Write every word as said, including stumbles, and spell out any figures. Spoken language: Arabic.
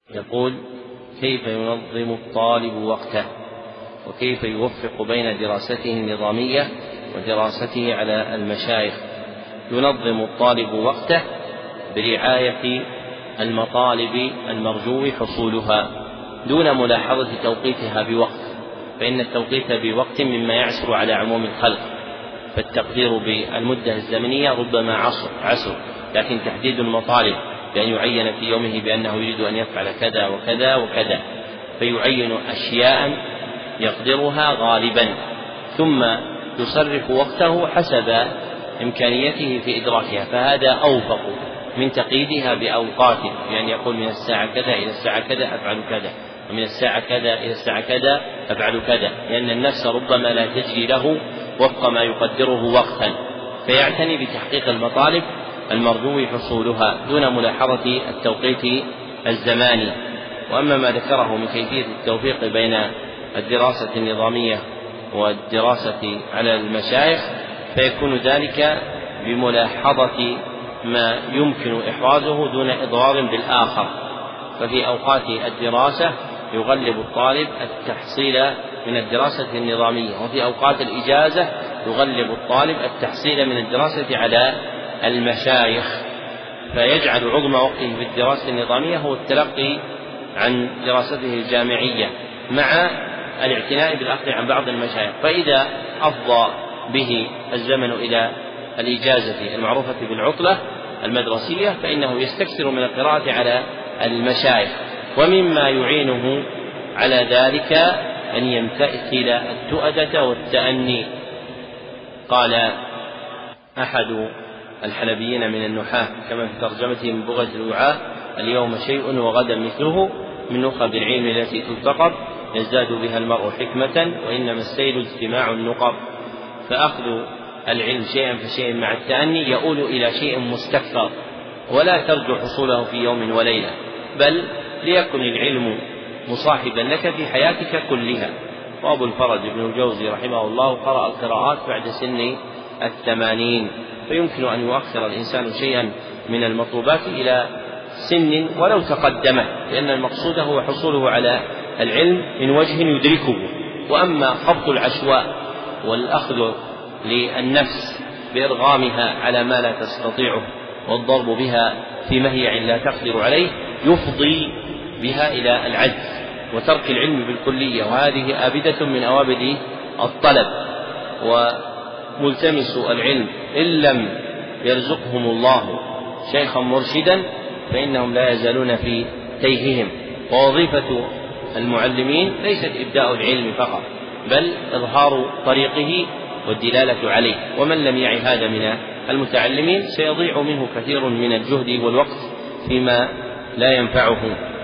يقول: كيف ينظم الطالب وقته؟ وكيف يوفق بين دراسته النظامية ودراسته على المشايخ؟ ينظم الطالب وقته برعاية المطالب المرجو حصولها دون ملاحظة توقيتها بوقت، فإن التوقيت بوقت مما يعسر على عموم الخلق، فالتقدير بالمدة الزمنية ربما عسر, عسر لكن تحديد المطالب بأن يعين في يومه بأنه يريد أن يفعل كذا وكذا وكذا، فيعين أشياء يقدرها غالبا، ثم يصرف وقته حسب إمكانيته في إدراكها، فهذا أوفق من تقييدها بأوقات، يعني يقول من الساعة كذا إلى الساعة كذا أفعل كذا، ومن الساعة كذا إلى الساعة كذا أفعل كذا، لأن النفس ربما لا تجري له وفق ما يقدره وقتا، فيعتني بتحقيق المطالب المرجو حصولها دون ملاحظة التوقيت الزماني. وأما ما ذكره من كيفية التوفيق بين الدراسة النظامية والدراسة على المشايخ فيكون ذلك بملاحظة ما يمكن إحرازه دون إضرار بالآخر، ففي أوقات الدراسة يغلب الطالب التحصيل من الدراسة النظامية، وفي أوقات الإجازة يغلب الطالب التحصيل من الدراسة على المشايخ، فيجعل عظم وقته في الدراسة النظامية هو التلقي عن دراسته الجامعية مع الاعتناء بالأخذ عن بعض المشايخ، فإذا أفضى به الزمن إلى الإجازة المعروفة بالعطلة المدرسية فإنه يستكثر من القراءة على المشايخ. ومما يعينه على ذلك أن يمتثل التؤدة والتأني. قال أحد الحلبيين من النحاة كما في ترجمته من بغية الوعاء: اليوم شيء وغدا مثله من نخب العلم التي تلتقط يزداد بها المرء حكمة، وإنما السيل اجتماع النقب. فأخذ العلم شيئا فشيئا مع التأني يؤول إلى شيء مستكثر، ولا ترجو حصوله في يوم وليلة، بل ليكن العلم مصاحبا لك في حياتك كلها. وأبو الفرج ابن الجوزي رحمه الله قرأ القراءات بعد سن الثمانين، فيمكن أن يؤخر الإنسان شيئا من المطلوبات إلى سن ولو تقدمه، لأن المقصود هو حصوله على العلم من وجه يدركه. وأما خبط العشواء والأخذ للنفس بإرغامها على ما لا تستطيعه والضرب بها في مهيع لا تقدر عليه يفضي بها إلى العجز وترك العلم بالكلية، وهذه آبدة من أوابد الطلب. وملتمس العلم إن لم يرزقهم الله شيخا مرشدا فإنهم لا يزالون في تيههم. ووظيفة المعلمين ليست إبداء العلم فقط، بل إظهار طريقه والدلالة عليه، ومن لم يعي هذا من المتعلمين سيضيع منه كثير من الجهد والوقت فيما لا ينفعه.